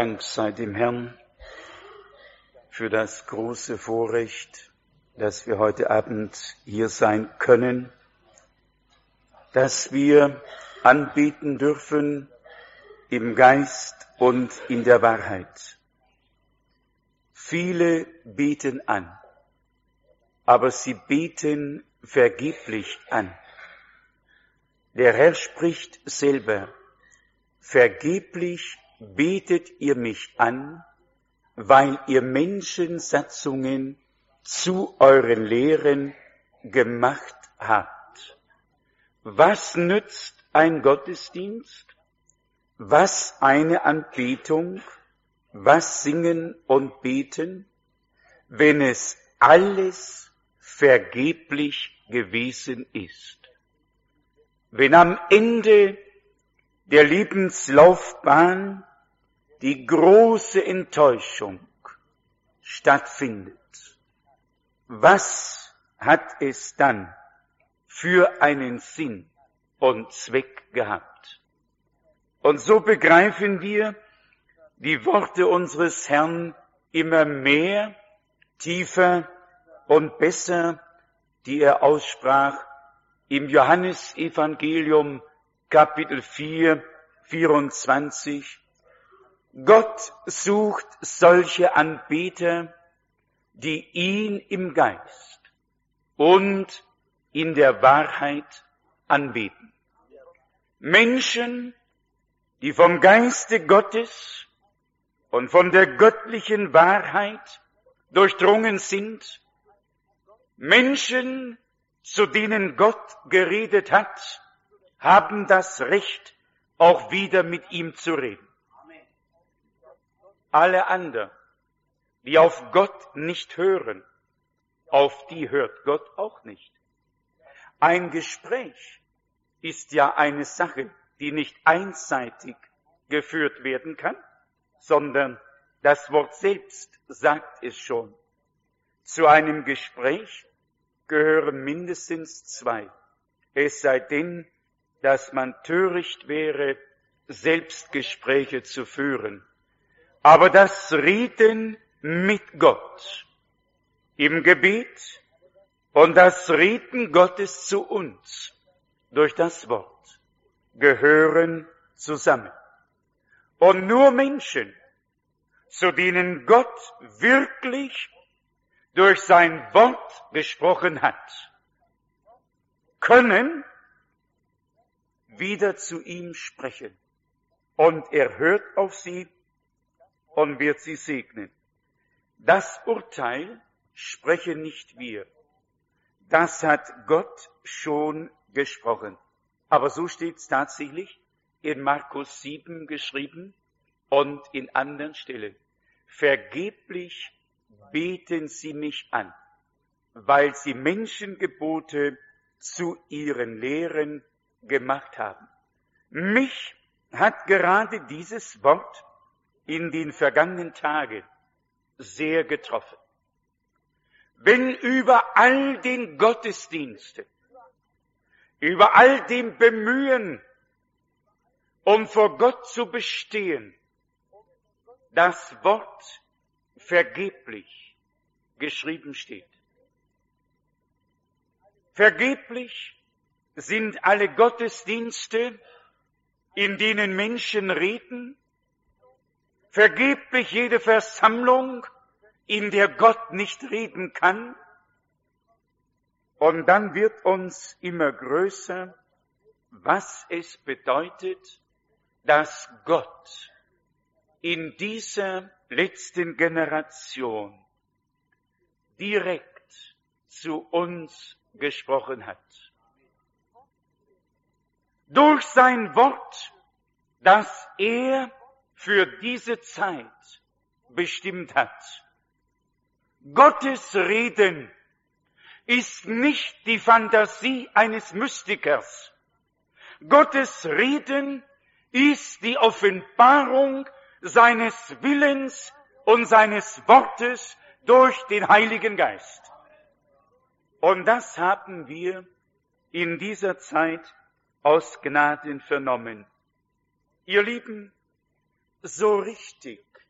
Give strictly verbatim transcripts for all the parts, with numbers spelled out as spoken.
Dank sei dem Herrn für das große Vorrecht, dass wir heute Abend hier sein können, dass wir anbeten dürfen im Geist und in der Wahrheit. Viele beten an, aber sie beten vergeblich an. Der Herr spricht selber: Vergeblich betet ihr mich an, weil ihr Menschensatzungen zu euren Lehren gemacht habt. Was nützt ein Gottesdienst? Was eine Anbetung? Was Singen und Beten? Wenn es alles vergeblich gewesen ist. Wenn am Ende der Lebenslaufbahn die große Enttäuschung stattfindet, was hat es dann für einen Sinn und Zweck gehabt? Und so begreifen wir die Worte unseres Herrn immer mehr, tiefer und besser, die er aussprach im Johannesevangelium Kapitel vier, vierundzwanzig. Gott sucht solche Anbeter, die ihn im Geist und in der Wahrheit anbeten. Menschen, die vom Geiste Gottes und von der göttlichen Wahrheit durchdrungen sind, Menschen, zu denen Gott geredet hat, haben das Recht, auch wieder mit ihm zu reden. Alle anderen, die auf Gott nicht hören, auf die hört Gott auch nicht. Ein Gespräch ist ja eine Sache, die nicht einseitig geführt werden kann, sondern das Wort selbst sagt es schon. Zu einem Gespräch gehören mindestens zwei. Es sei denn, dass man töricht wäre, Selbstgespräche zu führen. Aber das Reden mit Gott im Gebet und das Reden Gottes zu uns durch das Wort gehören zusammen. Und nur Menschen, zu denen Gott wirklich durch sein Wort gesprochen hat, können wieder zu ihm sprechen. Und er hört auf sie und wird sie segnen. Das Urteil sprechen nicht wir. Das hat Gott schon gesprochen. Aber so steht es tatsächlich in Markus sieben geschrieben und in anderen Stellen. Vergeblich beten sie mich an, weil sie Menschengebote zu ihren Lehren gemacht haben. Mich hat gerade dieses Wort in den vergangenen Tagen sehr getroffen. Wenn über all den Gottesdiensten, über all dem Bemühen, um vor Gott zu bestehen, das Wort vergeblich geschrieben steht. Vergeblich sind alle Gottesdienste, in denen Menschen reden, vergeblich jede Versammlung, in der Gott nicht reden kann. Und dann wird uns immer größer, was es bedeutet, dass Gott in dieser letzten Generation direkt zu uns gesprochen hat. Durch sein Wort, das er für diese Zeit bestimmt hat. Gottes Reden ist nicht die Fantasie eines Mystikers. Gottes Reden ist die Offenbarung seines Willens und seines Wortes durch den Heiligen Geist. Und das haben wir in dieser Zeit aus Gnaden vernommen. Ihr Lieben, so richtig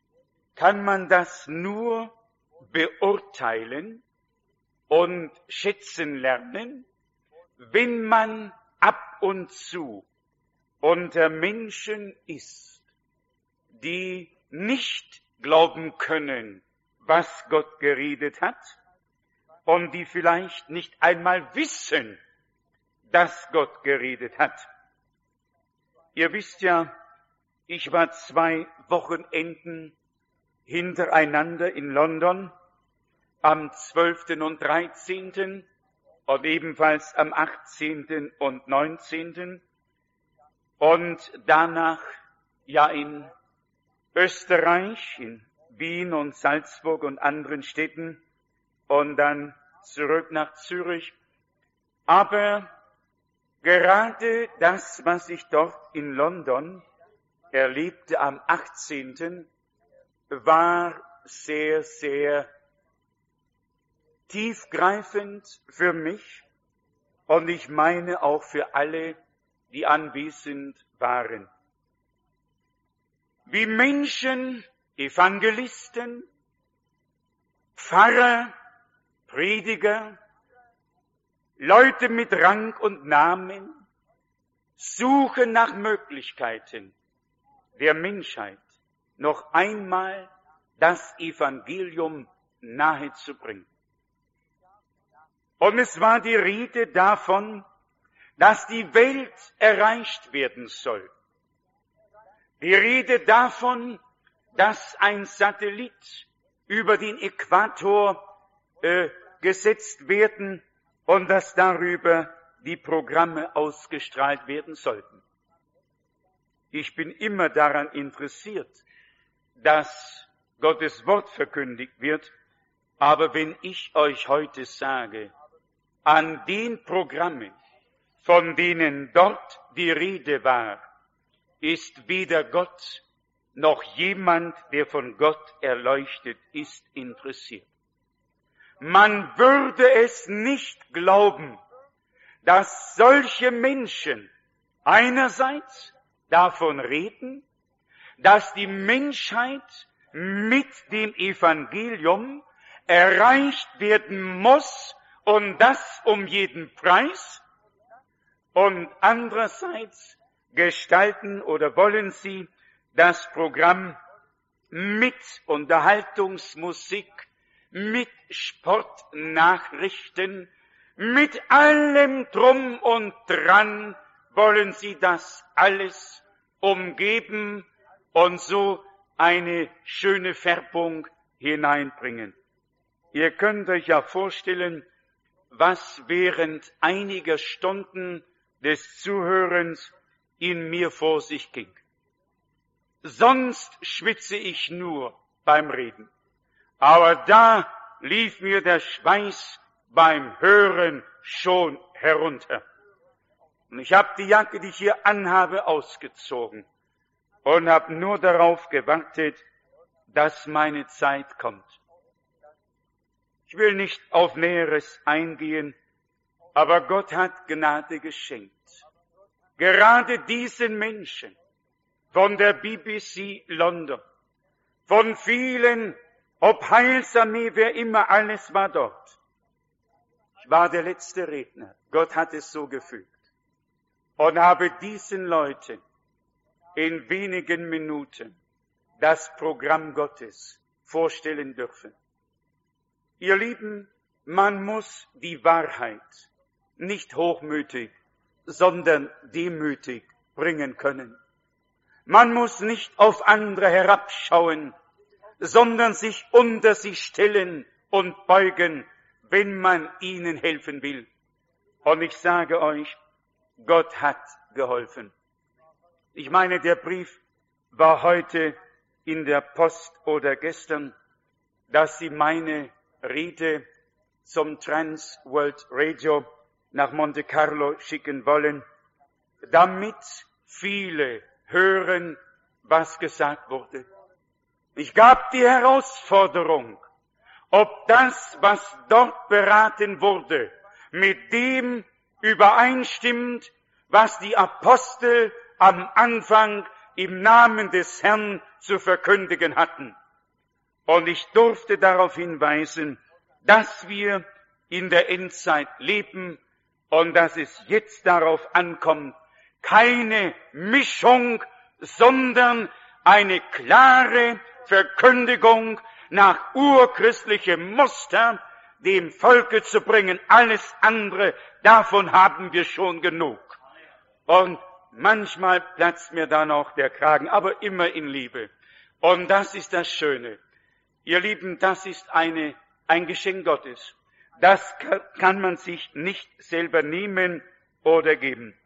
kann man das nur beurteilen und schätzen lernen, wenn man ab und zu unter Menschen ist, die nicht glauben können, was Gott geredet hat, und die vielleicht nicht einmal wissen, dass Gott geredet hat. Ihr wisst ja, ich war zwei Wochenenden hintereinander in London, am zwölften und dreizehnten und ebenfalls am achtzehnten und neunzehnten und danach ja in Österreich, in Wien und Salzburg und anderen Städten und dann zurück nach Zürich. Aber gerade das, was ich dort in London erlebte am achtzehnten war sehr, sehr tiefgreifend für mich und ich meine auch für alle, die anwesend waren. Wie Menschen, Evangelisten, Pfarrer, Prediger, Leute mit Rang und Namen suchen nach Möglichkeiten der Menschheit noch einmal das Evangelium nahezubringen. Und es war die Rede davon, dass die Welt erreicht werden soll. Die Rede davon, dass ein Satellit über den Äquator äh, gesetzt werden und dass darüber die Programme ausgestrahlt werden sollten. Ich bin immer daran interessiert, dass Gottes Wort verkündigt wird, aber wenn ich euch heute sage, an den Programmen, von denen dort die Rede war, ist weder Gott noch jemand, der von Gott erleuchtet ist, interessiert. Man würde es nicht glauben, dass solche Menschen einerseits davon reden, dass die Menschheit mit dem Evangelium erreicht werden muss und das um jeden Preis, und andererseits gestalten oder wollen sie das Programm mit Unterhaltungsmusik, mit Sportnachrichten, mit allem Drum und Dran wollen sie das alles umgeben und so eine schöne Färbung hineinbringen. Ihr könnt euch ja vorstellen, was während einiger Stunden des Zuhörens in mir vor sich ging. Sonst schwitze ich nur beim Reden. Aber da lief mir der Schweiß beim Hören schon herunter. Und ich habe die Jacke, die ich hier anhabe, ausgezogen und habe nur darauf gewartet, dass meine Zeit kommt. Ich will nicht auf Näheres eingehen, aber Gott hat Gnade geschenkt. Gerade diesen Menschen von der B B C London, von vielen, ob Heilsarmee, wer immer, alles war dort. Ich war der letzte Redner. Gott hat es so gefügt. Und habe diesen Leuten in wenigen Minuten das Programm Gottes vorstellen dürfen. Ihr Lieben, man muss die Wahrheit nicht hochmütig, sondern demütig bringen können. Man muss nicht auf andere herabschauen, sondern sich unter sie stellen und beugen, wenn man ihnen helfen will. Und ich sage euch, Gott hat geholfen. Ich meine, der Brief war heute in der Post oder gestern, dass sie meine Rede zum Trans World Radio nach Monte Carlo schicken wollen, damit viele hören, was gesagt wurde. Ich gab die Herausforderung, ob das, was dort beraten wurde, mit dem übereinstimmt, was die Apostel am Anfang im Namen des Herrn zu verkündigen hatten. Und ich durfte darauf hinweisen, dass wir in der Endzeit leben und dass es jetzt darauf ankommt, keine Mischung, sondern eine klare Verkündigung nach urchristlichem Muster dem Volke zu bringen. Alles andere, davon haben wir schon genug. Und manchmal platzt mir da noch der Kragen, aber immer in Liebe. Und das ist das Schöne. Ihr Lieben, das ist eine, ein Geschenk Gottes. Das kann man sich nicht selber nehmen oder geben.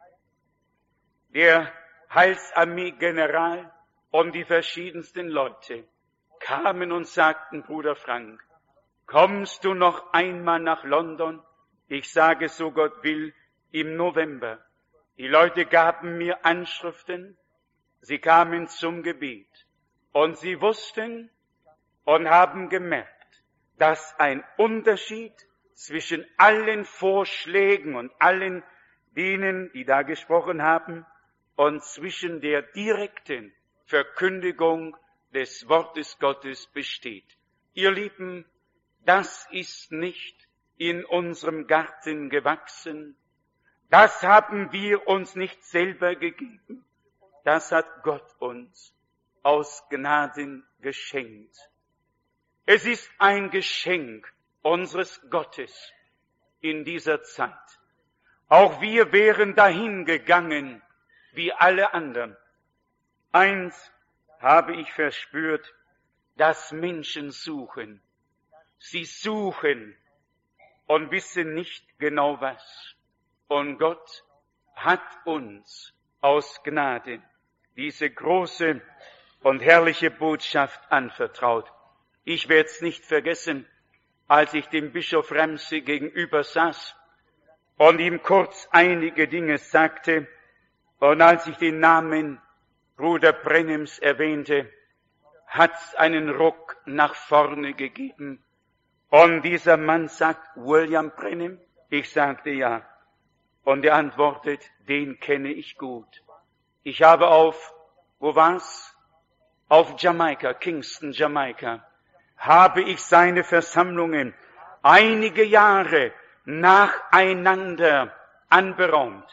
Der Heilsarmee-General und die verschiedensten Leute kamen und sagten, Bruder Frank, kommst du noch einmal nach London? Ich sage, so Gott will, im November. Die Leute gaben mir Anschriften, sie kamen zum Gebet und sie wussten und haben gemerkt, dass ein Unterschied zwischen allen Vorschlägen und allen denen, die da gesprochen haben, und zwischen der direkten Verkündigung des Wortes Gottes besteht. Ihr Lieben, das ist nicht in unserem Garten gewachsen. Das haben wir uns nicht selber gegeben. Das hat Gott uns aus Gnaden geschenkt. Es ist ein Geschenk unseres Gottes in dieser Zeit. Auch wir wären dahin gegangen wie alle anderen. Eins habe ich verspürt, dass Menschen suchen. Sie suchen und wissen nicht genau was. Und Gott hat uns aus Gnade diese große und herrliche Botschaft anvertraut. Ich werde es nicht vergessen, als ich dem Bischof Ramsey gegenüber saß und ihm kurz einige Dinge sagte, und als ich den Namen Bruder Brenhems erwähnte, hat's einen Ruck nach vorne gegeben. Und dieser Mann sagt, William Brenhem? Ich sagte ja. Und er antwortet, den kenne ich gut. Ich habe auf, wo war's? Auf Jamaika, Kingston, Jamaika, habe ich seine Versammlungen einige Jahre nacheinander anberaumt.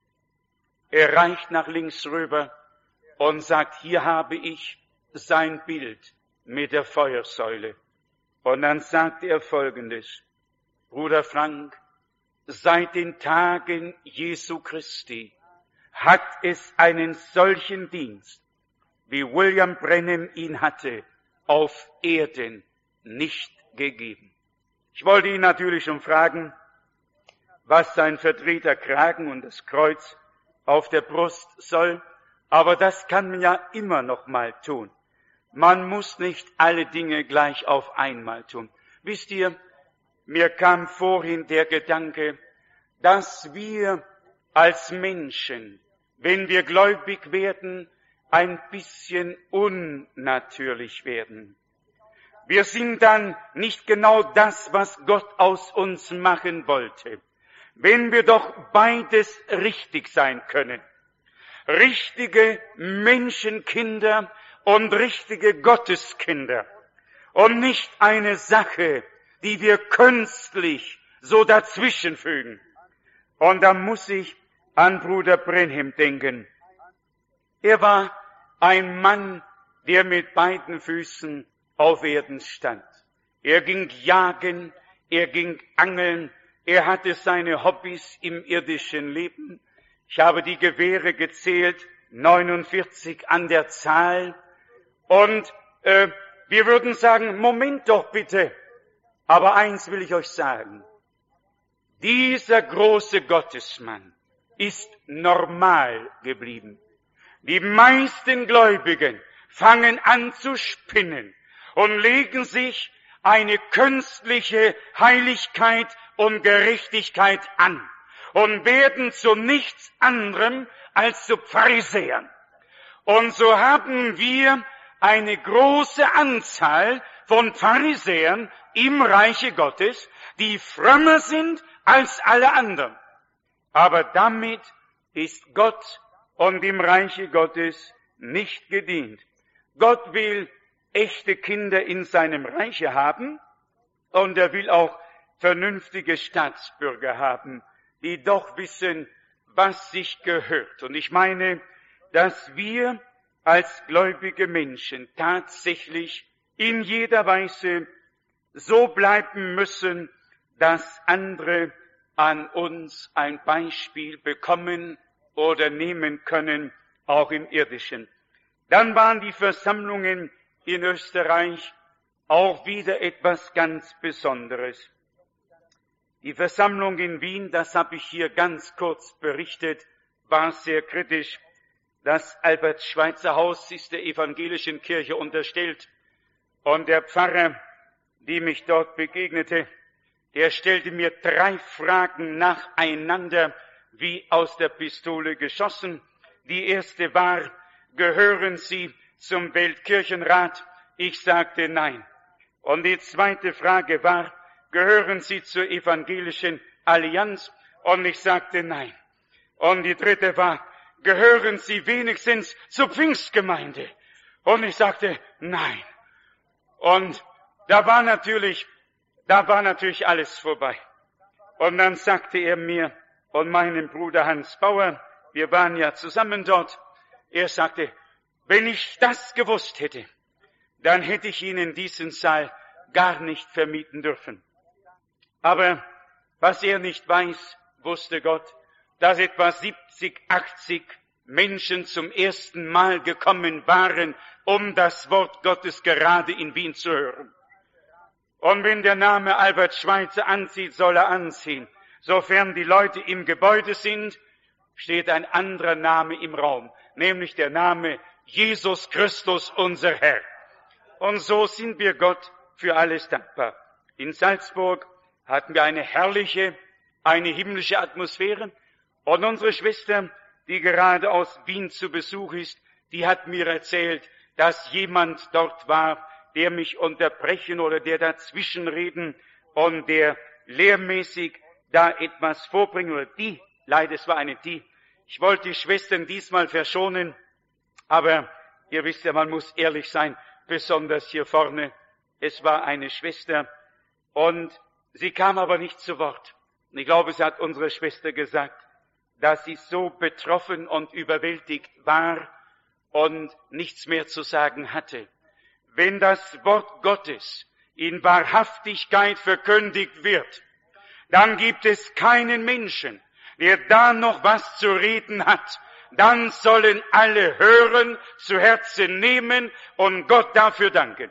Er reicht nach links rüber und sagt, hier habe ich sein Bild mit der Feuersäule. Und dann sagt er Folgendes, Bruder Frank, seit den Tagen Jesu Christi hat es einen solchen Dienst, wie William Brenhem ihn hatte, auf Erden nicht gegeben. Ich wollte ihn natürlich schon fragen, was sein Vertreter Kragen und das Kreuz auf der Brust soll, aber das kann man ja immer noch mal tun. Man muss nicht alle Dinge gleich auf einmal tun. Wisst ihr, mir kam vorhin der Gedanke, dass wir als Menschen, wenn wir gläubig werden, ein bisschen unnatürlich werden. Wir sind dann nicht genau das, was Gott aus uns machen wollte. Wenn wir doch beides richtig sein können. Richtige Menschenkinder und richtige Gotteskinder. Und nicht eine Sache, die wir künstlich so dazwischenfügen. Und da muss ich an Bruder Brenhem denken. Er war ein Mann, der mit beiden Füßen auf Erden stand. Er ging jagen, er ging angeln, er hatte seine Hobbys im irdischen Leben. Ich habe die Gewehre gezählt, neunundvierzig an der Zahl. Und äh, wir würden sagen, Moment doch bitte. Aber eins will ich euch sagen. Dieser große Gottesmann ist normal geblieben. Die meisten Gläubigen fangen an zu spinnen und legen sich eine künstliche Heiligkeit und Gerechtigkeit an und werden zu nichts anderem als zu Pharisäern. Und so haben wir eine große Anzahl von Pharisäern im Reiche Gottes, die frömmer sind als alle anderen. Aber damit ist Gott und dem Reiche Gottes nicht gedient. Gott will echte Kinder in seinem Reiche haben und er will auch vernünftige Staatsbürger haben, die doch wissen, was sich gehört. Und ich meine, dass wir als gläubige Menschen tatsächlich in jeder Weise so bleiben müssen, dass andere an uns ein Beispiel bekommen oder nehmen können, auch im Irdischen. Dann waren die Versammlungen in Österreich auch wieder etwas ganz Besonderes. Die Versammlung in Wien, das habe ich hier ganz kurz berichtet, war sehr kritisch. Das Albert-Schweitzer-Haus ist der evangelischen Kirche unterstellt. Und der Pfarrer, die mich dort begegnete, der stellte mir drei Fragen nacheinander, wie aus der Pistole geschossen. Die erste war, gehören Sie zum Weltkirchenrat? Ich sagte nein. Und die zweite Frage war, gehören Sie zur evangelischen Allianz? Und ich sagte nein. Und die dritte war, gehören Sie wenigstens zur Pfingstgemeinde? Und ich sagte nein. Und da war natürlich, da war natürlich alles vorbei. Und dann sagte er mir und meinem Bruder Hans Bauer, wir waren ja zusammen dort, er sagte, wenn ich das gewusst hätte, dann hätte ich Ihnen diesen Saal gar nicht vermieten dürfen. Aber was er nicht weiß, wusste Gott, dass etwa siebzig, achtzig Menschen zum ersten Mal gekommen waren, um das Wort Gottes gerade in Wien zu hören. Und wenn der Name Albert Schweitzer anzieht, soll er anziehen. Sofern die Leute im Gebäude sind, steht ein anderer Name im Raum, nämlich der Name Jesus Christus, unser Herr. Und so sind wir Gott für alles dankbar. In Salzburg hatten wir eine herrliche, eine himmlische Atmosphäre. Und unsere Schwester, die gerade aus Wien zu Besuch ist, die hat mir erzählt, dass jemand dort war, der mich unterbrechen oder der dazwischenreden und der lehrmäßig da etwas vorbringen oder die, leider es war eine die. Ich wollte die Schwestern diesmal verschonen, aber ihr wisst ja, man muss ehrlich sein, besonders hier vorne. Es war eine Schwester und sie kam aber nicht zu Wort. Und ich glaube, sie hat unsere Schwester gesagt, dass sie so betroffen und überwältigt war und nichts mehr zu sagen hatte. Wenn das Wort Gottes in Wahrhaftigkeit verkündigt wird, dann gibt es keinen Menschen, der da noch was zu reden hat. Dann sollen alle hören, zu Herzen nehmen und Gott dafür danken.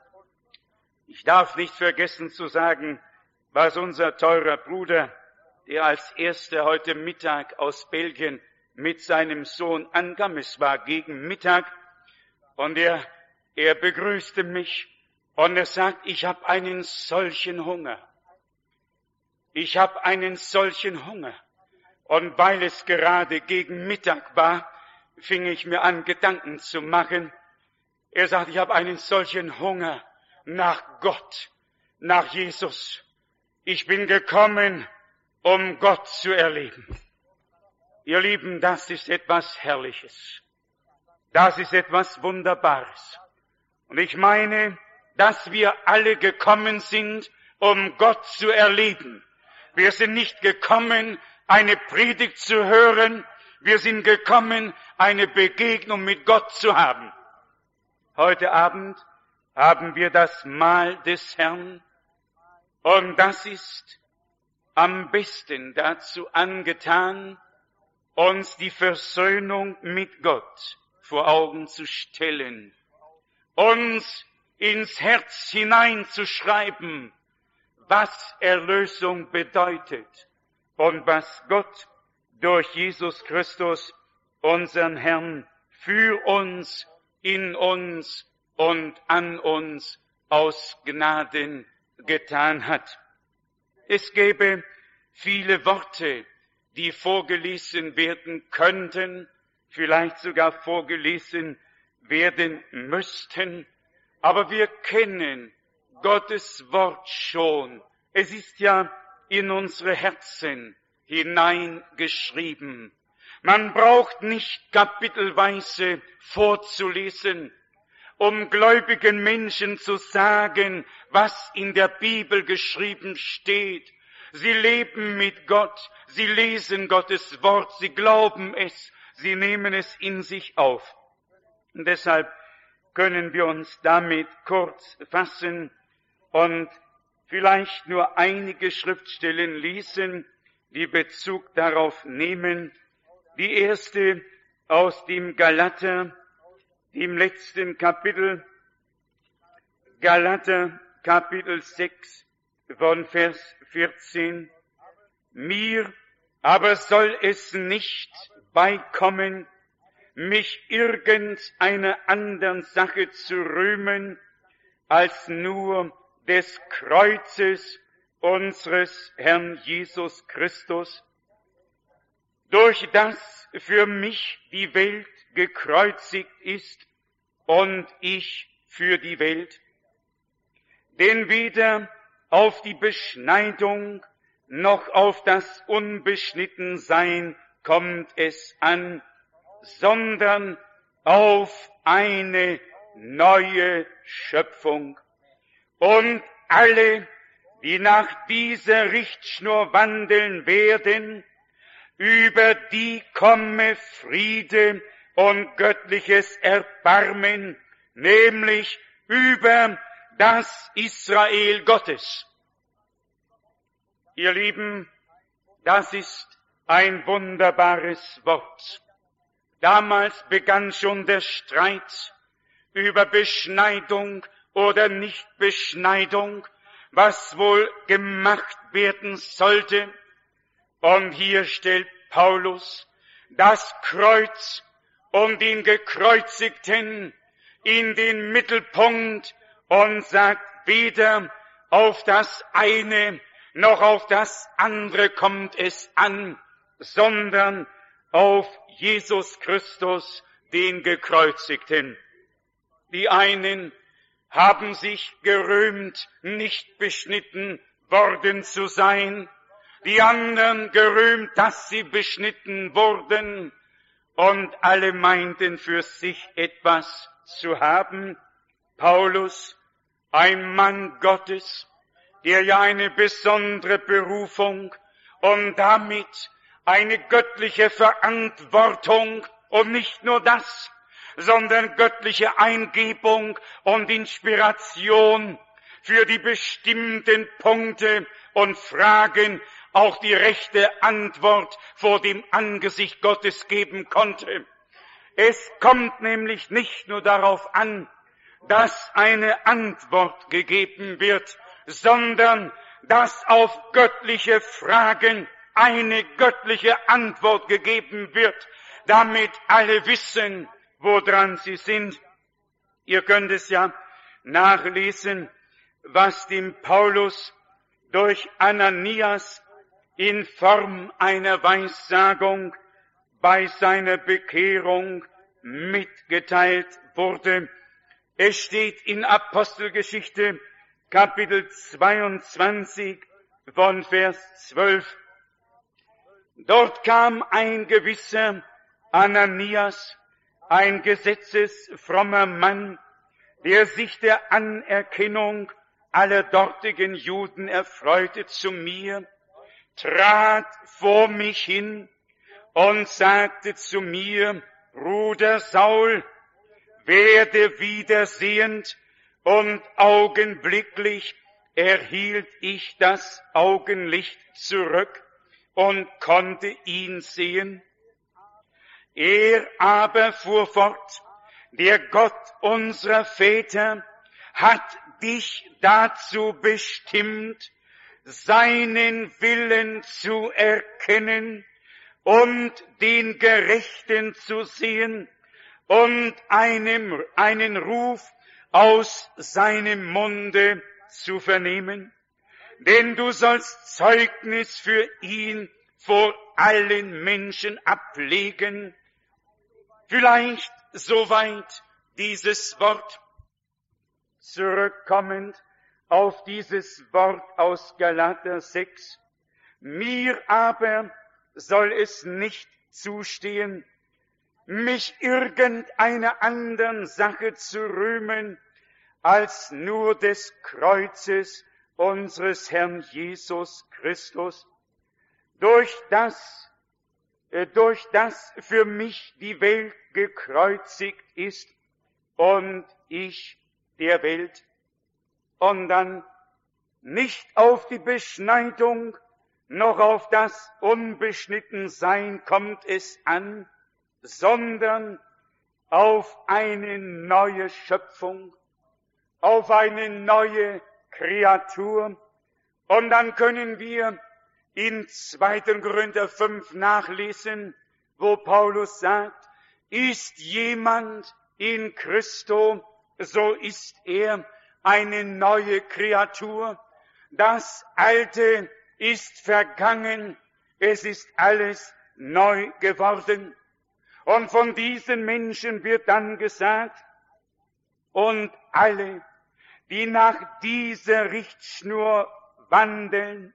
Ich darf nicht vergessen zu sagen, was unser teurer Bruder, der als erster heute Mittag aus Belgien mit seinem Sohn ankam, es war gegen Mittag, und er, er begrüßte mich und er sagt, ich habe einen solchen Hunger. Ich habe einen solchen Hunger. Und weil es gerade gegen Mittag war, fing ich mir an, Gedanken zu machen. Er sagt, ich habe einen solchen Hunger nach Gott, nach Jesus. Ich bin gekommen, um Gott zu erleben. Ihr Lieben, das ist etwas Herrliches. Das ist etwas Wunderbares. Und ich meine, dass wir alle gekommen sind, um Gott zu erleben. Wir sind nicht gekommen, eine Predigt zu hören. Wir sind gekommen, eine Begegnung mit Gott zu haben. Heute Abend haben wir das Mahl des Herrn. Und das ist am besten dazu angetan, uns die Versöhnung mit Gott vor Augen zu stellen, uns ins Herz hineinzuschreiben, was Erlösung bedeutet und was Gott durch Jesus Christus, unseren Herrn, für uns, in uns und an uns aus Gnaden getan hat. Es gäbe viele Worte, die vorgelesen werden könnten, vielleicht sogar vorgelesen werden müssten, aber wir kennen Gottes Wort schon. Es ist ja in unsere Herzen hineingeschrieben. Man braucht nicht kapitelweise vorzulesen um gläubigen Menschen zu sagen, was in der Bibel geschrieben steht. Sie leben mit Gott, sie lesen Gottes Wort, sie glauben es, sie nehmen es in sich auf. Und deshalb können wir uns damit kurz fassen und vielleicht nur einige Schriftstellen lesen, die Bezug darauf nehmen. Die erste aus dem Galater, im letzten Kapitel, Galater Kapitel sechs von Vers vierzehn. Mir aber soll es nicht beikommen, mich irgendeiner anderen Sache zu rühmen, als nur des Kreuzes unseres Herrn Jesus Christus, durch das für mich die Welt gekreuzigt ist und ich für die Welt. Denn weder auf die Beschneidung noch auf das Unbeschnittensein kommt es an, sondern auf eine neue Schöpfung. Und alle, die nach dieser Richtschnur wandeln werden, über die komme Friede und göttliches Erbarmen, nämlich über das Israel Gottes. Ihr Lieben, das ist ein wunderbares Wort. Damals begann schon der Streit über Beschneidung oder Nichtbeschneidung, was wohl gemacht werden sollte. Und hier stellt Paulus das Kreuz und den Gekreuzigten in den Mittelpunkt und sagt, weder auf das eine noch auf das andere kommt es an, sondern auf Jesus Christus, den Gekreuzigten. Die einen haben sich gerühmt, nicht beschnitten worden zu sein, die anderen gerühmt, dass sie beschnitten wurden, und alle meinten für sich etwas zu haben. Paulus, ein Mann Gottes, der ja eine besondere Berufung und damit eine göttliche Verantwortung und nicht nur das, sondern göttliche Eingebung und Inspiration für die bestimmten Punkte und Fragen auch die rechte Antwort vor dem Angesicht Gottes geben konnte. Es kommt nämlich nicht nur darauf an, dass eine Antwort gegeben wird, sondern dass auf göttliche Fragen eine göttliche Antwort gegeben wird, damit alle wissen, woran sie sind. Ihr könnt es ja nachlesen, was dem Paulus durch Ananias in Form einer Weissagung bei seiner Bekehrung mitgeteilt wurde. Es steht in Apostelgeschichte Kapitel zweiundzwanzig von Vers zwölf. Dort kam ein gewisser Ananias, ein gesetzesfrommer Mann, der sich der Anerkennung aller dortigen Juden erfreute, zu mir, trat vor mich hin und sagte zu mir, Bruder Saul, werde wiedersehend, und augenblicklich erhielt ich das Augenlicht zurück und konnte ihn sehen. Er aber fuhr fort, der Gott unserer Väter hat dich dazu bestimmt, seinen Willen zu erkennen und den Gerechten zu sehen und einem, einen Ruf aus seinem Munde zu vernehmen. Denn du sollst Zeugnis für ihn vor allen Menschen ablegen. Vielleicht soweit dieses Wort. Zurückkommend auf dieses Wort aus Galater sechs. Mir aber soll es nicht zustehen, mich irgendeiner anderen Sache zu rühmen, als nur des Kreuzes unseres Herrn Jesus Christus, durch das, äh, durch das für mich die Welt gekreuzigt ist und ich der Welt. Und dann nicht auf die Beschneidung noch auf das Unbeschnittensein kommt es an, sondern auf eine neue Schöpfung, auf eine neue Kreatur. Und dann können wir in zweiter Korinther fünf nachlesen, wo Paulus sagt, ist jemand in Christo, so ist er eine neue Kreatur. Das Alte ist vergangen, es ist alles neu geworden. Und von diesen Menschen wird dann gesagt, und alle, die nach dieser Richtschnur wandeln,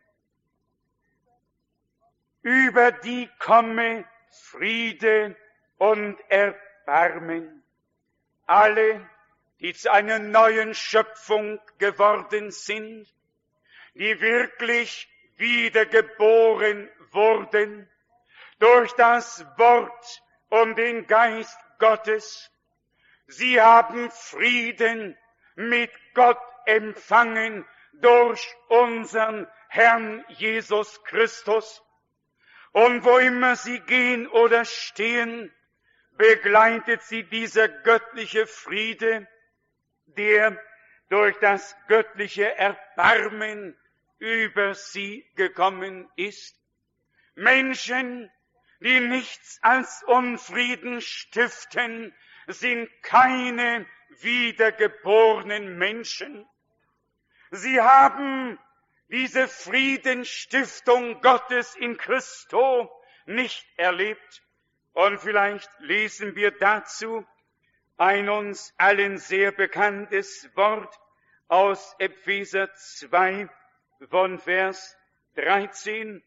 über die komme Friede und Erbarmen. Alle, die zu einer neuen Schöpfung geworden sind, die wirklich wiedergeboren wurden durch das Wort und den Geist Gottes. Sie haben Frieden mit Gott empfangen durch unseren Herrn Jesus Christus. Und wo immer sie gehen oder stehen, begleitet sie dieser göttliche Friede, der durch das göttliche Erbarmen über sie gekommen ist. Menschen, die nichts als Unfrieden stiften, sind keine wiedergeborenen Menschen. Sie haben diese Friedensstiftung Gottes in Christo nicht erlebt. Und vielleicht lesen wir dazu ein uns allen sehr bekanntes Wort aus Epheser zwei von Vers dreizehn.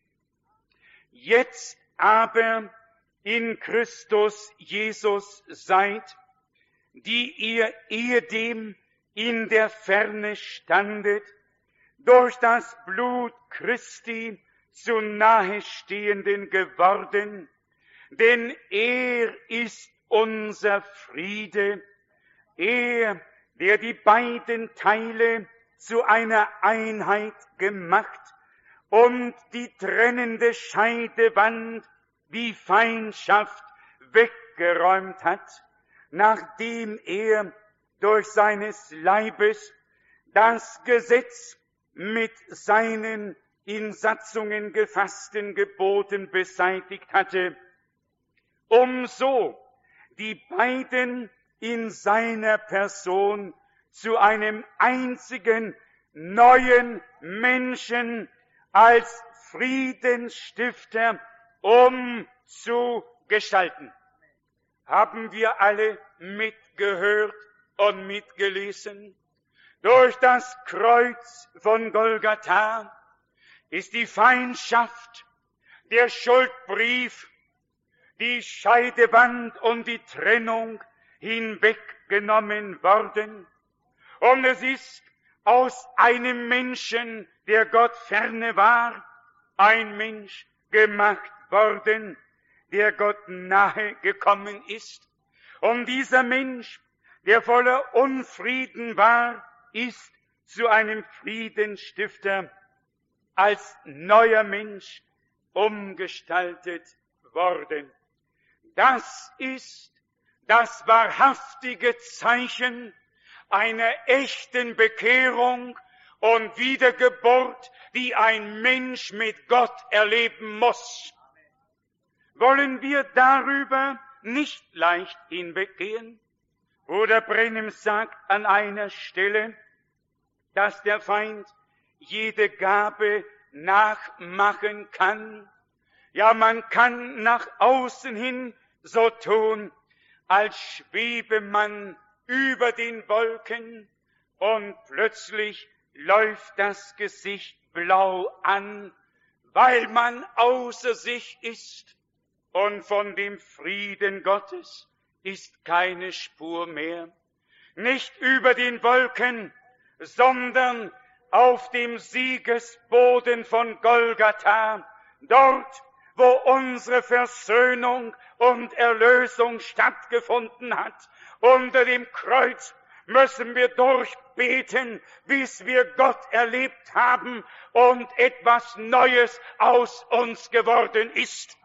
Jetzt aber in Christus Jesus seid, die ihr ehedem in der Ferne standet, durch das Blut Christi zu Nahestehenden geworden, denn er ist unser Friede, er, der die beiden Teile zu einer Einheit gemacht und die trennende Scheidewand, die Feindschaft weggeräumt hat, nachdem er durch seines Leibes das Gesetz mit seinen in Satzungen gefassten Geboten beseitigt hatte, um so die beiden in seiner Person zu einem einzigen neuen Menschen als Friedensstifter umzugestalten. Haben wir alle mitgehört und mitgelesen? Durch das Kreuz von Golgatha ist die Feindschaft, der Schuldbrief, die Scheidewand und die Trennung hinweggenommen worden. Und es ist aus einem Menschen, der Gott ferne war, ein Mensch gemacht worden, der Gott nahe gekommen ist. Und dieser Mensch, der voller Unfrieden war, ist zu einem Friedensstifter als neuer Mensch umgestaltet worden. Das ist das wahrhaftige Zeichen einer echten Bekehrung und Wiedergeburt, die ein Mensch mit Gott erleben muss. Wollen wir darüber nicht leicht hinweggehen? Bruder Branham sagt an einer Stelle, dass der Feind jede Gabe nachmachen kann. Ja, man kann nach außen hin so tun, als schwebe man über den Wolken und plötzlich läuft das Gesicht blau an, weil man außer sich ist und von dem Frieden Gottes ist keine Spur mehr. Nicht über den Wolken, sondern auf dem Siegesboden von Golgatha, dort, wo unsere Versöhnung und Erlösung stattgefunden hat. Unter dem Kreuz müssen wir durchbeten, bis wir Gott erlebt haben und etwas Neues aus uns geworden ist.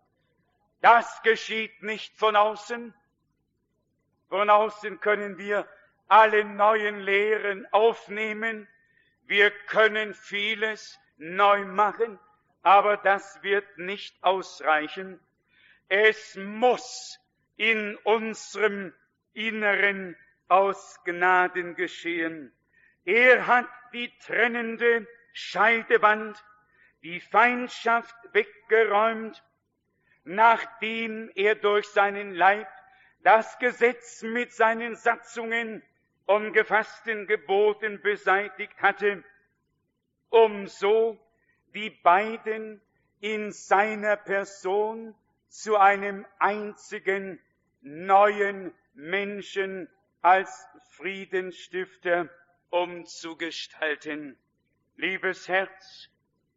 Das geschieht nicht von außen. Von außen können wir alle neuen Lehren aufnehmen. Wir können vieles neu machen, aber das wird nicht ausreichen. Es muss in unserem Inneren aus Gnaden geschehen. Er hat die trennende Scheidewand, die Feindschaft weggeräumt, nachdem er durch seinen Leib das Gesetz mit seinen Satzungen und gefassten Geboten beseitigt hatte, um so die beiden in seiner Person zu einem einzigen neuen Menschen als Friedensstifter umzugestalten. Liebes Herz,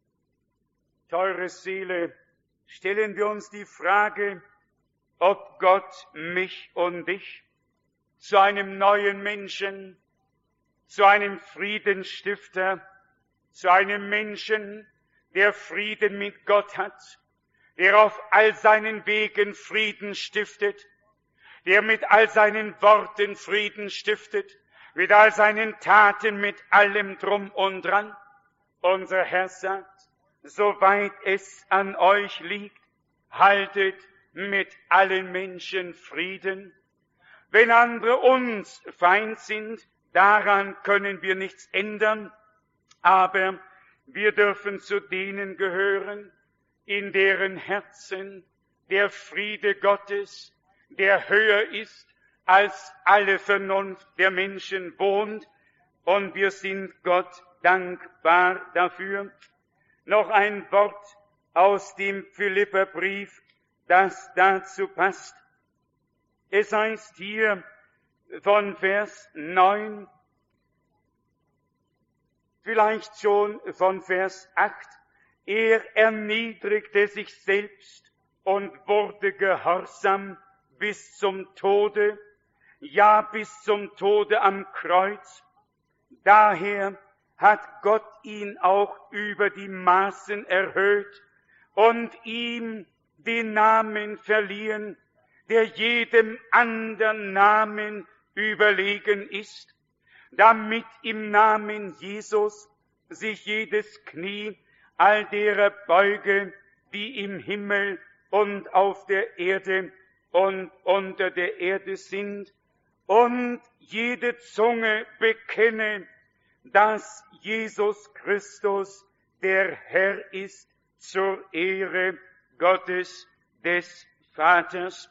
teure Seele, stellen wir uns die Frage, ob Gott mich und dich zu einem neuen Menschen, zu einem Friedensstifter, zu einem Menschen, der Frieden mit Gott hat, der auf all seinen Wegen Frieden stiftet, der mit all seinen Worten Frieden stiftet, mit all seinen Taten, mit allem drum und dran. Unser Herr sagt, soweit es an euch liegt, haltet mit allen Menschen Frieden. Wenn andere uns Feind sind, daran können wir nichts ändern, aber wir dürfen zu denen gehören, in deren Herzen der Friede Gottes, der höher ist als alle Vernunft der Menschen, wohnt, und wir sind Gott dankbar dafür. Noch ein Wort aus dem Philipperbrief, das dazu passt. Es heißt hier von Vers neun, vielleicht schon von Vers acht, er erniedrigte sich selbst und wurde gehorsam bis zum Tode, ja bis zum Tode am Kreuz. Daher hat Gott ihn auch über die Maßen erhöht und ihm den Namen verliehen, der jedem anderen Namen überlegen ist, damit im Namen Jesus sich jedes Knie all derer beuge, die im Himmel und auf der Erde und unter der Erde sind, und jede Zunge bekenne, dass Jesus Christus der Herr ist, zur Ehre Gottes des Vaters.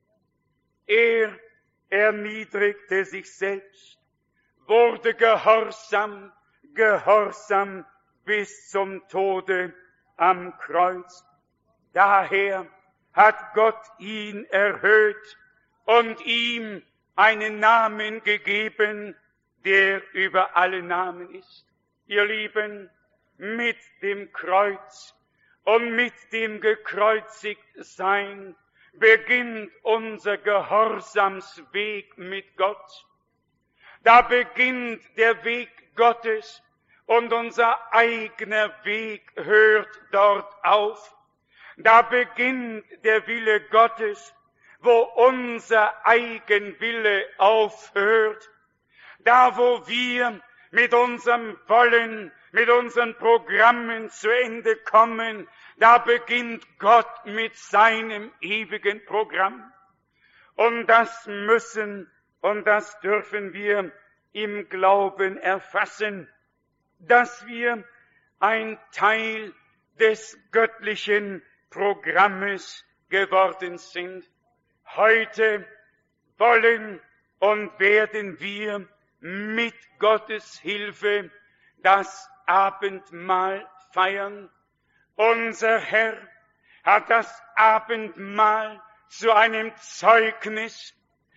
Er erniedrigte sich selbst, wurde gehorsam, gehorsam bis zum Tode am Kreuz. Daher hat Gott ihn erhöht und ihm einen Namen gegeben, der über alle Namen ist. Ihr Lieben, mit dem Kreuz und mit dem Gekreuzigtsein beginnt unser Gehorsamsweg mit Gott. Da beginnt der Weg Gottes und unser eigener Weg hört dort auf. Da beginnt der Wille Gottes, wo unser Eigenwille aufhört. Da, wo wir mit unserem Wollen, mit unseren Programmen zu Ende kommen, da beginnt Gott mit seinem ewigen Programm. Und das müssen und das dürfen wir im Glauben erfassen, dass wir ein Teil des göttlichen Programmes geworden sind. Heute wollen und werden wir mit Gottes Hilfe das Abendmahl feiern. Unser Herr hat das Abendmahl zu einem Zeugnis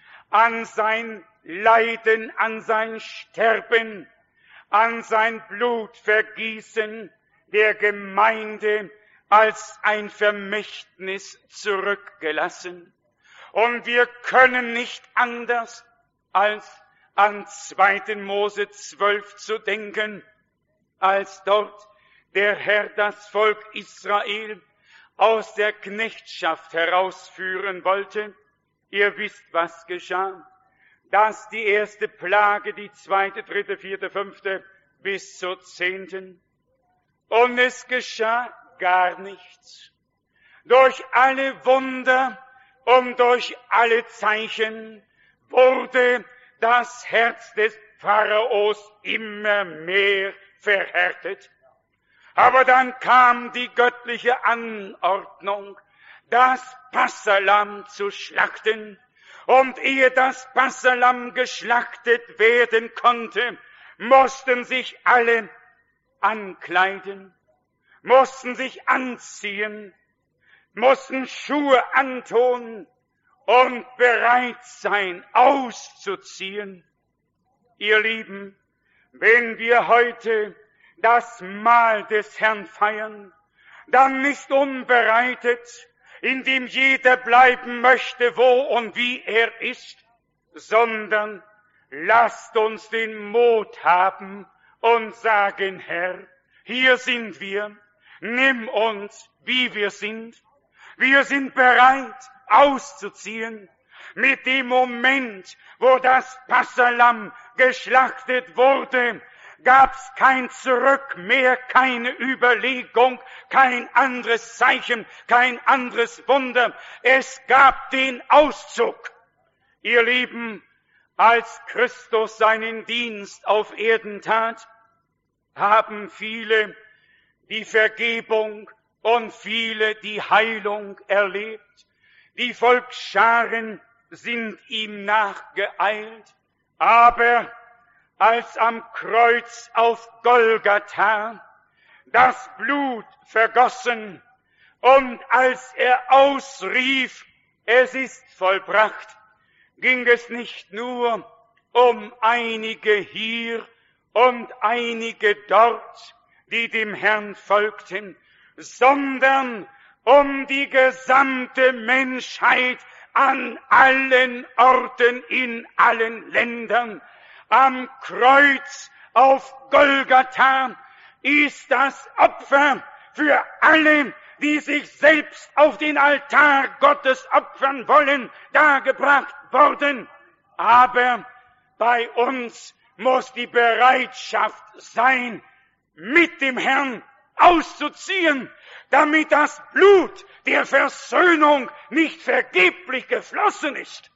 an sein Leiden, an sein Sterben, an sein Blutvergießen der Gemeinde als ein Vermächtnis zurückgelassen. Und wir können nicht anders, als an zweiten Mose zwölf zu denken, als dort der Herr das Volk Israel aus der Knechtschaft herausführen wollte. Ihr wisst, was geschah. Dass die erste Plage, die zweite, dritte, vierte, fünfte bis zur zehnten. Und es geschah gar nichts. Durch alle Wunder und durch alle Zeichen wurde das Herz des Pharaos immer mehr verhärtet. Aber dann kam die göttliche Anordnung, das Passalamm zu schlachten. Und ehe das Passalamm geschlachtet werden konnte, mussten sich alle ankleiden, mussten sich anziehen, mussten Schuhe antun und bereit sein, auszuziehen. Ihr Lieben, wenn wir heute das Mahl des Herrn feiern, dann nicht unbereitet, indem jeder bleiben möchte, wo und wie er ist, sondern lasst uns den Mut haben und sagen, Herr, hier sind wir, nimm uns, wie wir sind. Wir sind bereit, auszuziehen. Mit dem Moment, wo das Passalamm geschlachtet wurde, gab's kein Zurück mehr, keine Überlegung, kein anderes Zeichen, kein anderes Wunder. Es gab den Auszug. Ihr Lieben, als Christus seinen Dienst auf Erden tat, haben viele die Vergebung und viele die Heilung erlebt. Die Volksscharen sind ihm nachgeeilt, aber als am Kreuz auf Golgatha das Blut vergossen und als er ausrief, es ist vollbracht, ging es nicht nur um einige hier und einige dort, die dem Herrn folgten, sondern um die gesamte Menschheit an allen Orten, in allen Ländern. Am Kreuz auf Golgatha ist das Opfer für alle, die sich selbst auf den Altar Gottes opfern wollen, dargebracht worden. Aber bei uns muss die Bereitschaft sein, mit dem Herrn auszuziehen, damit das Blut der Versöhnung nicht vergeblich geflossen ist.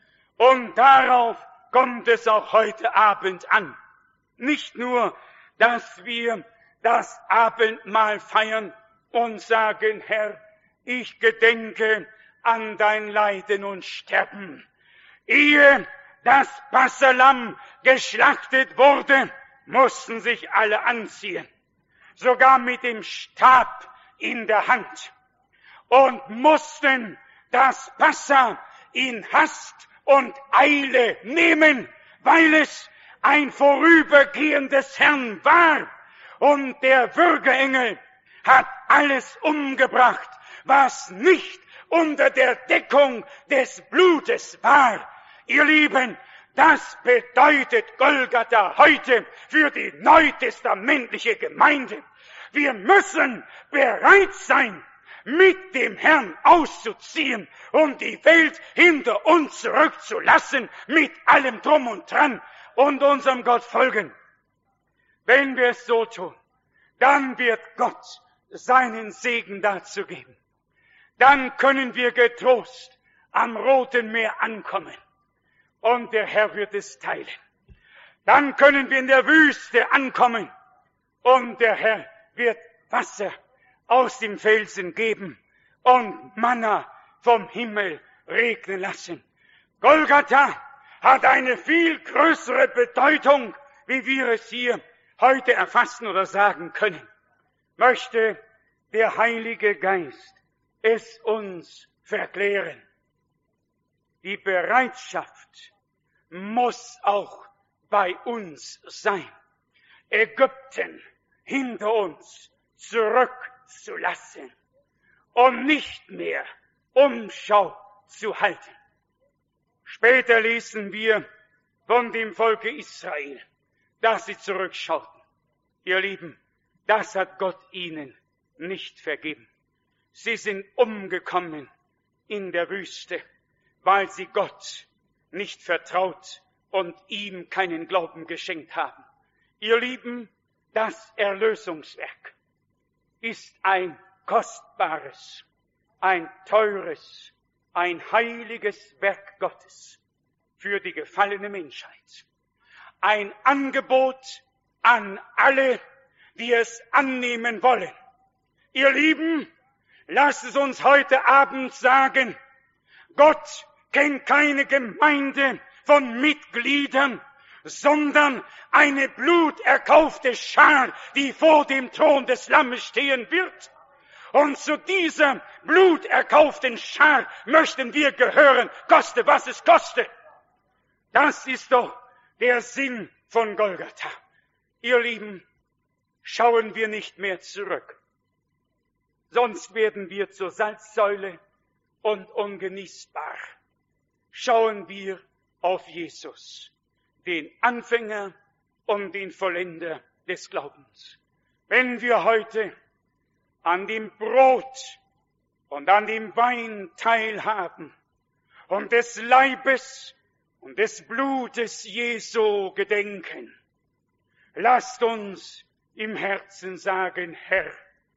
Und darauf kommt es auch heute Abend an. Nicht nur, dass wir das Abendmahl feiern und sagen, Herr, ich gedenke an dein Leiden und Sterben. Ehe das Passalamm geschlachtet wurde, mussten sich alle anziehen, sogar mit dem Stab in der Hand, und mussten das Passa in Hast und Eile nehmen, weil es ein Vorübergehen des Herrn war. Und der Würgeengel hat alles umgebracht, was nicht unter der Deckung des Blutes war. Ihr Lieben, das bedeutet Golgatha heute für die neutestamentliche Gemeinde. Wir müssen bereit sein, mit dem Herrn auszuziehen und die Welt hinter uns zurückzulassen, mit allem Drum und Dran, und unserem Gott folgen. Wenn wir es so tun, dann wird Gott seinen Segen dazu geben. Dann können wir getrost am Roten Meer ankommen und der Herr wird es teilen. Dann können wir in der Wüste ankommen und der Herr wird Wasser aus dem Felsen geben und Manna vom Himmel regnen lassen. Golgatha hat eine viel größere Bedeutung, wie wir es hier heute erfassen oder sagen können. Möchte der Heilige Geist es uns verklären. Die Bereitschaft muss auch bei uns sein, Ägypten hinter uns zurückzulassen und nicht mehr Umschau zu halten. Später lesen wir von dem Volke Israel, dass sie zurückschauten. Ihr Lieben, das hat Gott ihnen nicht vergeben. Sie sind umgekommen in der Wüste, weil sie Gott nicht vertraut und ihm keinen Glauben geschenkt haben. Ihr Lieben, das Erlösungswerk ist ein kostbares, ein teures, ein heiliges Werk Gottes für die gefallene Menschheit. Ein Angebot an alle, die es annehmen wollen. Ihr Lieben, lasst es uns heute Abend sagen, Gott kennt keine Gemeinde von Mitgliedern, sondern eine bluterkaufte Schar, die vor dem Thron des Lammes stehen wird. Und zu dieser bluterkauften Schar möchten wir gehören, koste was es koste. Das ist doch der Sinn von Golgatha. Ihr Lieben, schauen wir nicht mehr zurück, sonst werden wir zur Salzsäule und ungenießbar. Schauen wir auf Jesus, den Anfänger und den Vollender des Glaubens. Wenn wir heute an dem Brot und an dem Wein teilhaben und des Leibes und des Blutes Jesu gedenken, lasst uns im Herzen sagen, Herr,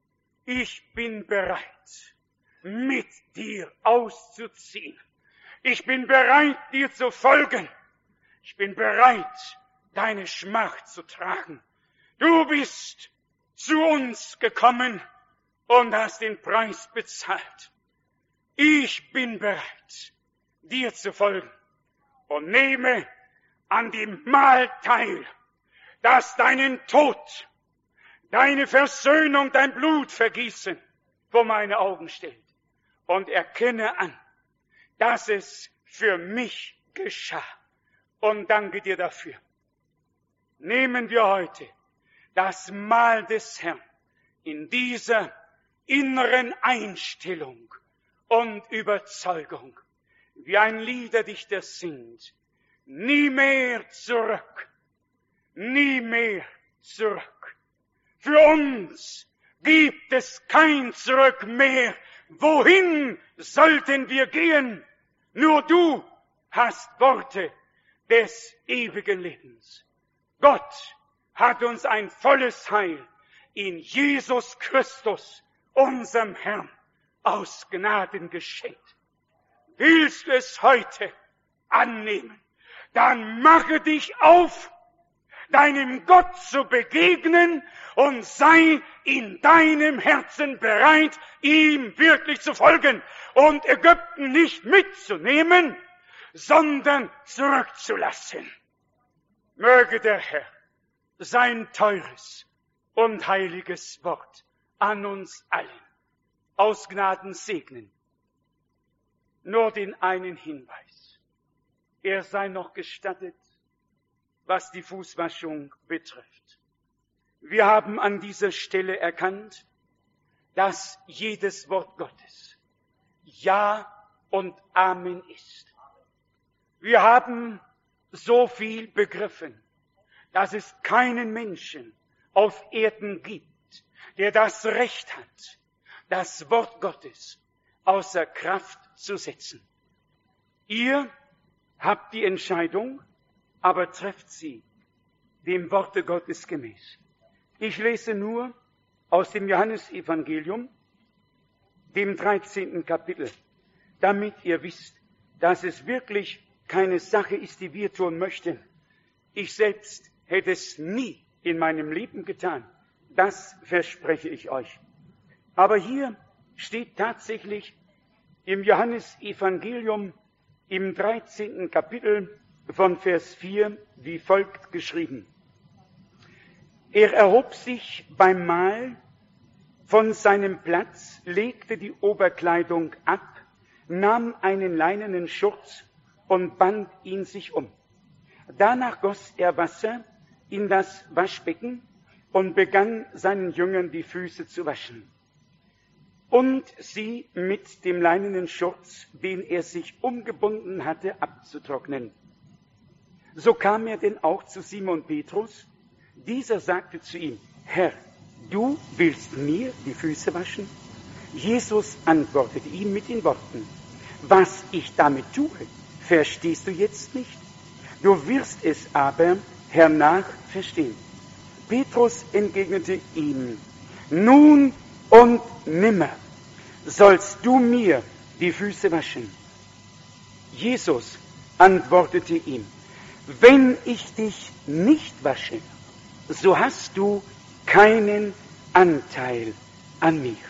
ich bin bereit, mit dir auszuziehen. Ich bin bereit, dir zu folgen. Ich bin bereit, deine Schmach zu tragen. Du bist zu uns gekommen und hast den Preis bezahlt. Ich bin bereit, dir zu folgen und nehme an dem Mahl teil, das deinen Tod, deine Versöhnung, dein Blutvergießen vor meine Augen stellt und erkenne an, dass es für mich geschah und danke dir dafür. Nehmen wir heute das Mahl des Herrn in dieser inneren Einstellung und Überzeugung, wie ein Liederdichter singt, nie mehr zurück, nie mehr zurück. Für uns gibt es kein Zurück mehr. Wohin sollten wir gehen? Nur du hast Worte des ewigen Lebens. Gott hat uns ein volles Heil in Jesus Christus, unserem Herrn, aus Gnaden geschenkt. Willst du es heute annehmen, dann mache dich auf, deinem Gott zu begegnen und sei in deinem Herzen bereit, ihm wirklich zu folgen und Ägypten nicht mitzunehmen, sondern zurückzulassen. Möge der Herr sein teures und heiliges Wort an uns allen aus Gnaden segnen. Nur den einen Hinweis. Er sei noch gestattet, was die Fußwaschung betrifft. Wir haben an dieser Stelle erkannt, dass jedes Wort Gottes Ja und Amen ist. Wir haben so viel begriffen, dass es keinen Menschen auf Erden gibt, der das Recht hat, das Wort Gottes außer Kraft zu setzen. Ihr habt die Entscheidung, aber trefft sie dem Worte Gottes gemäß. Ich lese nur aus dem Johannesevangelium, dem dreizehnten Kapitel, damit ihr wisst, dass es wirklich keine Sache ist, die wir tun möchten. Ich selbst hätte es nie in meinem Leben getan. Das verspreche ich euch. Aber hier steht tatsächlich im Johannesevangelium im dreizehnten Kapitel von Vers vier wie folgt geschrieben. Er erhob sich beim Mahl, von seinem Platz, legte die Oberkleidung ab, nahm einen leinenen Schurz und band ihn sich um. Danach goss er Wasser in das Waschbecken und begann seinen Jüngern die Füße zu waschen und sie mit dem leinenen Schurz, den er sich umgebunden hatte, abzutrocknen. So kam er denn auch zu Simon Petrus. Dieser sagte zu ihm: Herr, du willst mir die Füße waschen? Jesus antwortete ihm mit den Worten: Was ich damit tue, verstehst du jetzt nicht? Du wirst es aber hernach verstehen. Petrus entgegnete ihm: Nun und nimmer sollst du mir die Füße waschen. Jesus antwortete ihm: Wenn ich dich nicht wasche, so hast du keinen Anteil an mir.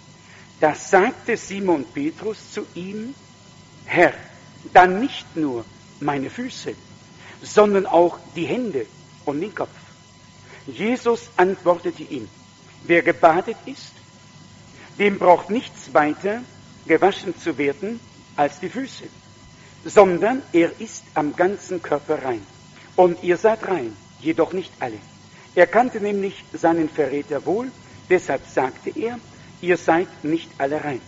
Da sagte Simon Petrus zu ihm: Herr, dann nicht nur meine Füße, sondern auch die Hände und den Kopf. Jesus antwortete ihm: Wer gebadet ist, dem braucht nichts weiter gewaschen zu werden als die Füße, sondern er ist am ganzen Körper rein. Und ihr seid rein, jedoch nicht alle. Er kannte nämlich seinen Verräter wohl, deshalb sagte er: Ihr seid nicht alle rein.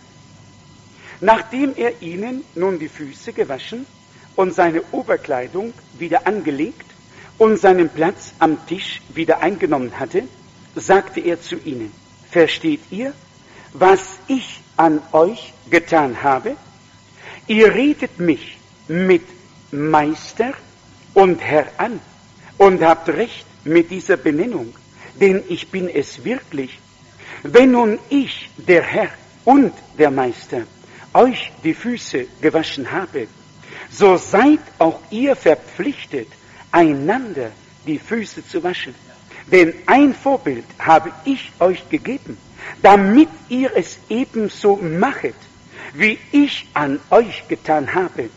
Nachdem er ihnen nun die Füße gewaschen und seine Oberkleidung wieder angelegt und seinen Platz am Tisch wieder eingenommen hatte, sagte er zu ihnen: Versteht ihr, was ich an euch getan habe? Ihr redet mich mit Meister und Herr an und habt recht mit dieser Benennung, denn ich bin es wirklich. Wenn nun ich, der Herr und der Meister, euch die Füße gewaschen habe, so seid auch ihr verpflichtet, einander die Füße zu waschen. Denn ein Vorbild habe ich euch gegeben, damit ihr es ebenso machet, wie ich an euch getan habe.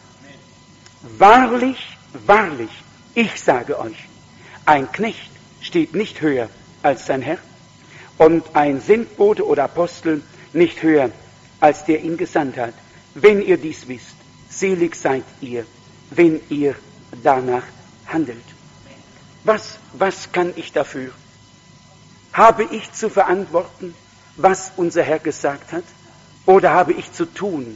Wahrlich, wahrlich, ich sage euch, ein Knecht steht nicht höher als sein Herr und ein Sendbote oder Apostel nicht höher als der ihn gesandt hat. Wenn ihr dies wisst, selig seid ihr, wenn ihr danach handelt. Was, was kann ich dafür? Habe ich zu verantworten, was unser Herr gesagt hat? Oder habe ich zu tun,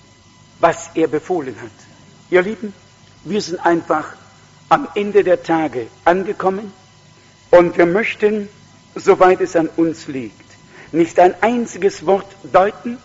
was er befohlen hat? Ihr Lieben, wir sind einfach am Ende der Tage angekommen und wir möchten, soweit es an uns liegt, nicht ein einziges Wort deuten.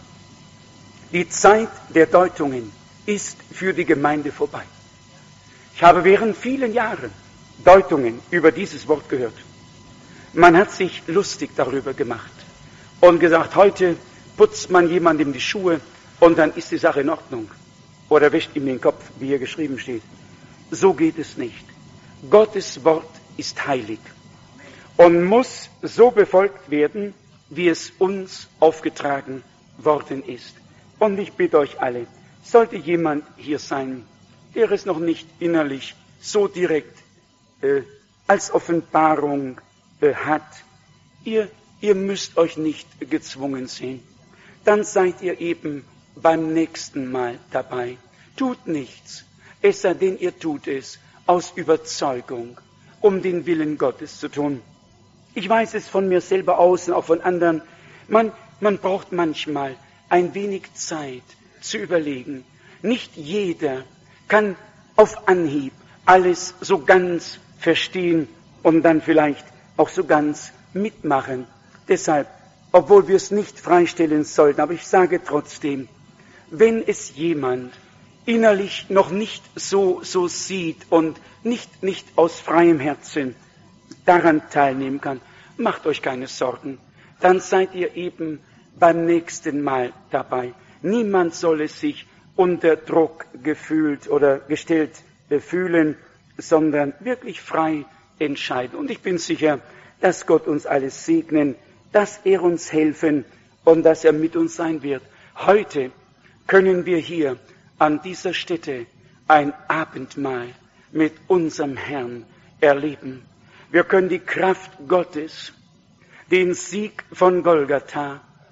Die Zeit der Deutungen ist für die Gemeinde vorbei. Ich habe während vielen Jahren Deutungen über dieses Wort gehört. Man hat sich lustig darüber gemacht und gesagt, heute putzt man jemandem die Schuhe und dann ist die Sache in Ordnung. Oder wäscht ihm den Kopf, wie hier geschrieben steht. So geht es nicht. Gottes Wort ist heilig und muss so befolgt werden, wie es uns aufgetragen worden ist. Und ich bitte euch alle, sollte jemand hier sein, der es noch nicht innerlich so direkt äh, als Offenbarung äh, hat, ihr, ihr müsst euch nicht gezwungen sehen. Dann seid ihr eben beim nächsten Mal dabei. Tut nichts, es sei denn, ihr tut es aus Überzeugung, um den Willen Gottes zu tun. Ich weiß es von mir selber aus und auch von anderen. Man, man braucht manchmal ein wenig Zeit zu überlegen. Nicht jeder kann auf Anhieb alles so ganz verstehen und dann vielleicht auch so ganz mitmachen. Deshalb, obwohl wir es nicht freistellen sollten, aber ich sage trotzdem, wenn es jemand innerlich noch nicht so, so sieht und nicht, nicht aus freiem Herzen daran teilnehmen kann, macht euch keine Sorgen. Dann seid ihr eben beim nächsten Mal dabei. Niemand soll es sich unter Druck gefühlt oder gestellt fühlen, sondern wirklich frei entscheiden. Und ich bin sicher, dass Gott uns alles segnen, dass er uns helfen und dass er mit uns sein wird. Heute können wir hier an dieser Stätte ein Abendmahl mit unserem Herrn erleben. Wir können die Kraft Gottes, den Sieg von Golgatha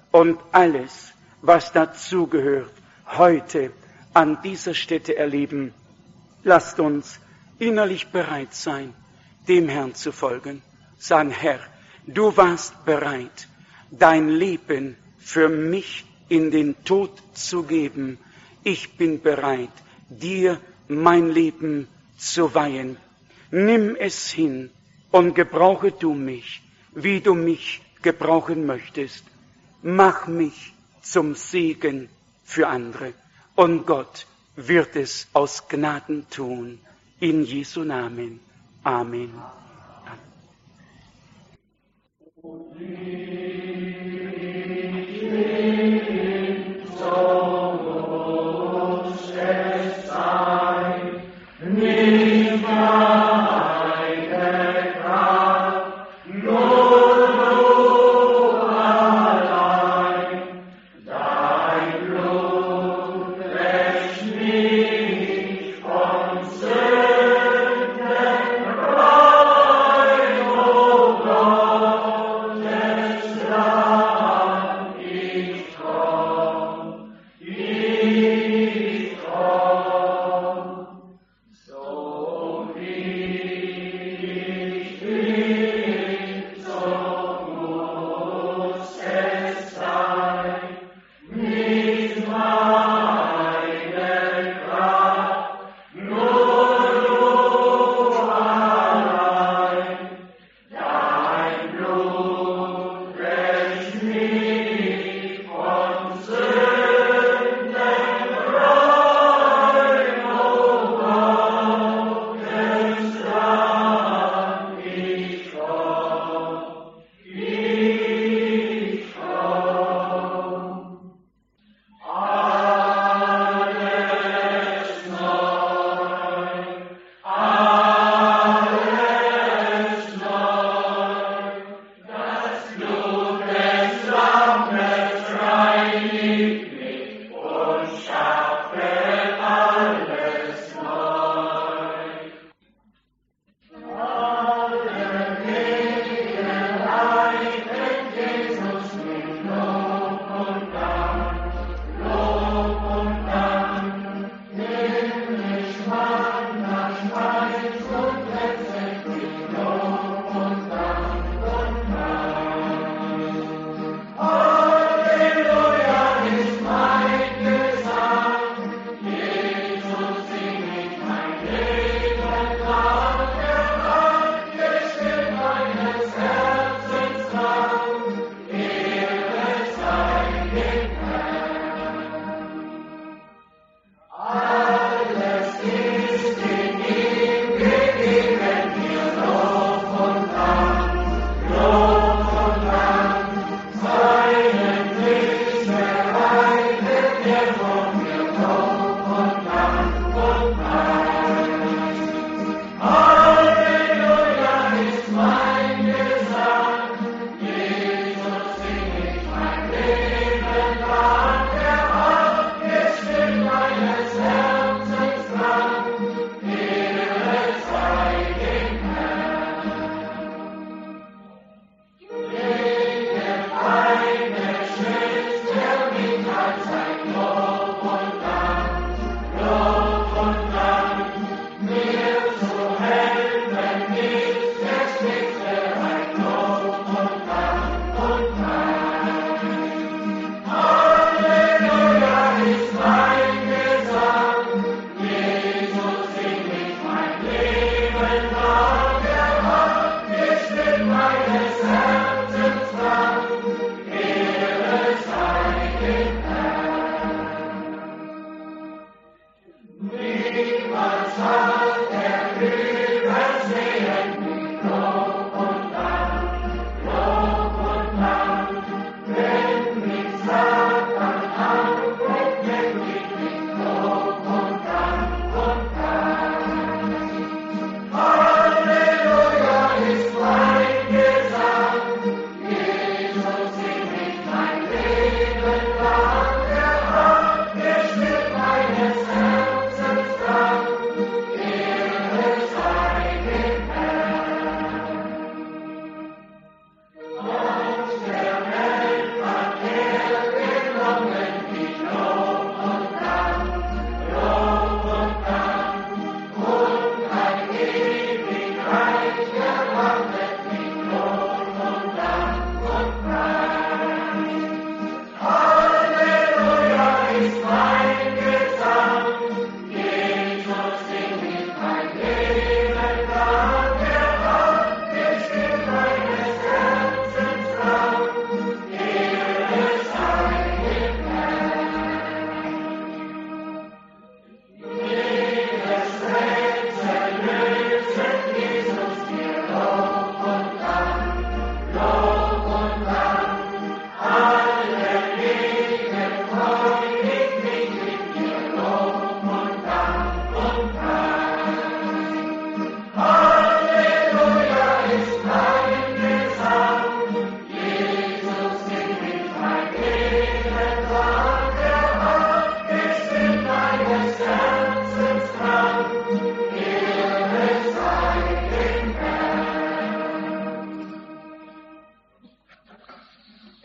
und alles, was dazugehört, heute an dieser Stätte erleben. Lasst uns innerlich bereit sein, dem Herrn zu folgen. Sagen, Herr, du warst bereit, dein Leben für mich in den Tod zu geben. Ich bin bereit, dir mein Leben zu weihen. Nimm es hin und gebrauche du mich, wie du mich gebrauchen möchtest. Mach mich zum Segen für andere. Und Gott wird es aus Gnaden tun. In Jesu Namen. Amen.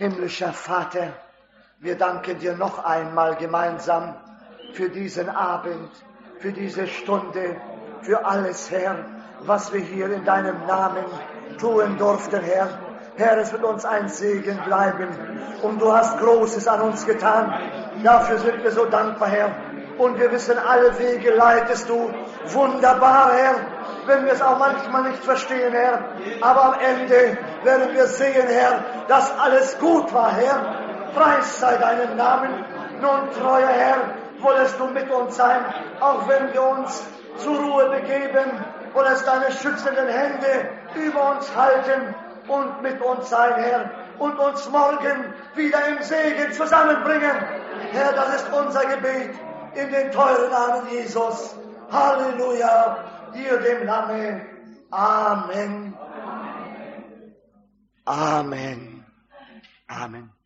Himmlischer Vater, wir danken dir noch einmal gemeinsam für diesen Abend, für diese Stunde, für alles, Herr, was wir hier in deinem Namen tun durften, Herr. Herr, es wird uns ein Segen bleiben und du hast Großes an uns getan. Dafür sind wir so dankbar, Herr. Und wir wissen, alle Wege leitest du wunderbar, Herr, wenn wir es auch manchmal nicht verstehen, Herr. Aber am Ende werden wir sehen, Herr, dass alles gut war, Herr. Preis sei deinem Namen. Nun, treuer Herr, wollest du mit uns sein, auch wenn wir uns zur Ruhe begeben, wollest deine schützenden Hände über uns halten und mit uns sein, Herr, und uns morgen wieder im Segen zusammenbringen. Herr, das ist unser Gebet in den teuren Namen Jesus. Halleluja, dir dem Namen. Amen. Amen. Amen.